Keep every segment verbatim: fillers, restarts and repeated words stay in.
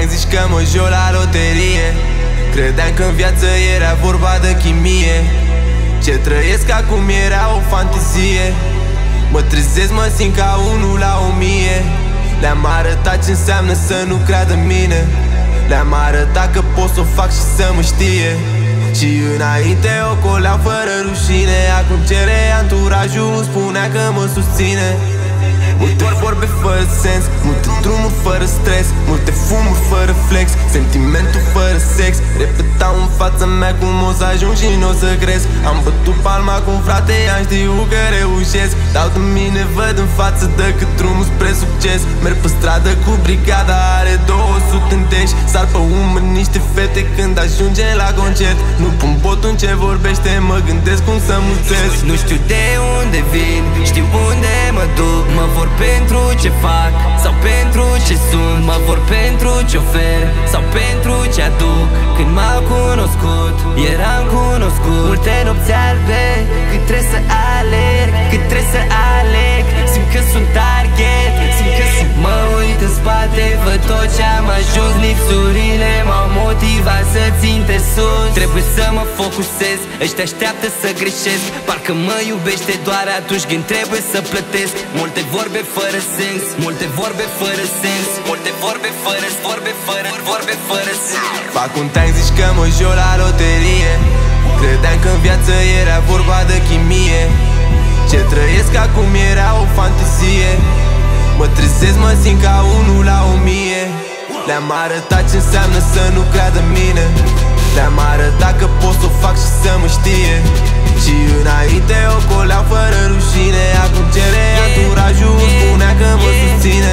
te-am zis că mă joc la loterie. Credeam că în viață era vorba de chimie. Ce trăiesc acum era o fantezie. Mă trezesc, mă simt ca unul la o mie. Le-am arătat ce înseamnă să nu creadă în mine. Le-am arătat că pot să o fac și să mă știe. Și înainte ocoleau fără rușine. Acum cere anturajul, îmi spunea că mă susține. Multe vorbe fără sens, multe drumuri fără stres, multe fumuri fără flex, sentimentul fără sex. Repetau în fața mea cum o să ajung și n-o să cresc. Am bătut palma cum frate, am știut că reușesc. Dau de mine, văd în față decât drumul spre succes. Merg pe stradă cu brigada, are două sute în tești. Sar pe umăr niște fete când ajunge la concert. Nu pun botul în ce vorbește, mă gândesc cum să mulțesc. Nu știu de unde vin, știu unde mă duc. Mă vor pentru ce fac sau pentru ce sunt. Mă vor pentru ce ofer sau pentru ce aduc. Când m-au cunoscut, eram cunoscut. Multe nopți albe, cât trebuie să alerg, cât trebuie să aleg. Simt că sunt target, simt că sunt. Mă uit în spate, văd tot ce am ajuns. Lipsurile m-au motivat să ținte sus. Trebuie să mă focusez, ăștia așteaptă să greșesc. Parcă mă iubește doar atunci când trebuie să plătesc. Multe vorbe fără sens, multe vorbe fără sens, multe vorbe fără, vorbe fără, vorbe fără sens. Fac un te-am zis că mă joc la loterie. Credeam că în viață era vorba de chimie. Ce trăiesc acum era o fantezie. Mă trezesc, mă simt ca unul la o mie. Le-am arătat ce înseamnă să nu creadă în mine. Le-am arătat că pot să o fac și să mă știe. Și înainte ocoleau fără rușine. Acum cere anturajul, îmi spunea că mă susține.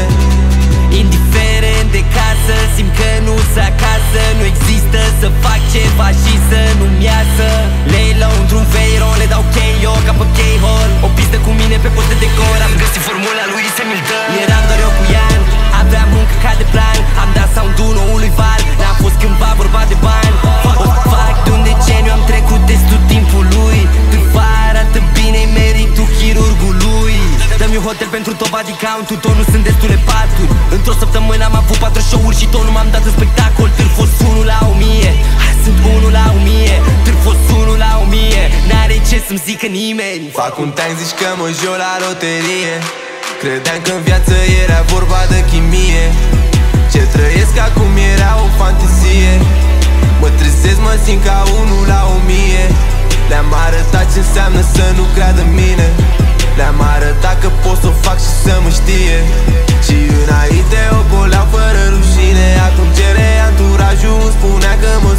Indiferent de casă, simt că nu-s acasă. Nu există să fac ceva și să nu-mi iasă. Lay low într-un veiron, le dau K O ca pe K-Hole. O pistă cu mine pe post de decor. Am găsit formula lui Semildon. Eram doar eu cu Ian, aveam muncă ca de plan. Am dat sound-ul noului val, n-a fost cândva vorba de bani. O fac de un deceniu, am trecut destul timpului. Târfa arată bine, meritul chirurgului. Dă-mi un hotel pentru top body count-ul, tot nu sunt destule paturi. Într-o săptămână am avut patru show-uri și tot nu m-am dat în spectacol. Târfos unul la o mie, azi sunt unul la o mie. Târfos unul la o mie, n-are ce să-mi zică nimeni. Fac un te-am zis că mă joc la loterie. Credeam că în viață era vorba de chimie. Ce trăiesc acum era o fantezie. Mă trezesc, mă simt ca unul la o mie. Le-am arătat ce înseamnă să nu creadă în mine. Le-am arătat că pot să o fac și să mă știe. Și înainte ocoleau fără rușine. Acum cere anturajul, îmi spunea că mă